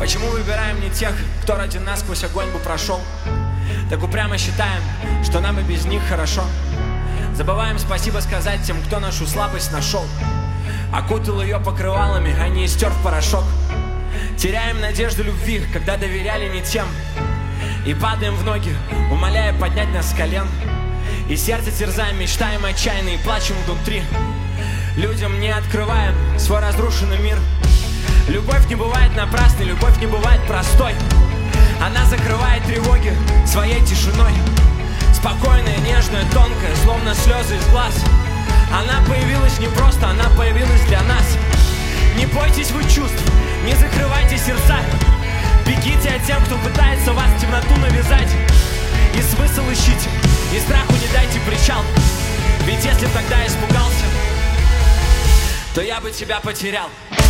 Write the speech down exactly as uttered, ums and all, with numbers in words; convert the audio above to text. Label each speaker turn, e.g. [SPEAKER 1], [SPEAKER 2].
[SPEAKER 1] Почему выбираем не тех, кто ради нас сквозь огонь бы прошел? Так упрямо считаем, что нам и без них хорошо. Забываем спасибо сказать тем, кто нашу слабость нашел, окутал ее покрывалами, а не истер в порошок. Теряем надежду любви, когда доверяли не тем, и падаем в ноги, умоляя поднять нас с колен. И сердце терзаем, мечтаем отчаянно и плачем внутри, людям не открываем свой разрушенный мир. Любовь не бывает напрасной, любовь не бывает простой. Она закрывает тревоги своей тишиной. Спокойная, нежная, тонкая, словно слезы из глаз. Она появилась не просто, она появилась для нас. Не бойтесь вы чувств, не закрывайте сердца. Бегите от тех, кто пытается вас в темноту навязать. И смысл ищите, и страху не дайте причал. Ведь если тогда испугался, то я бы тебя потерял.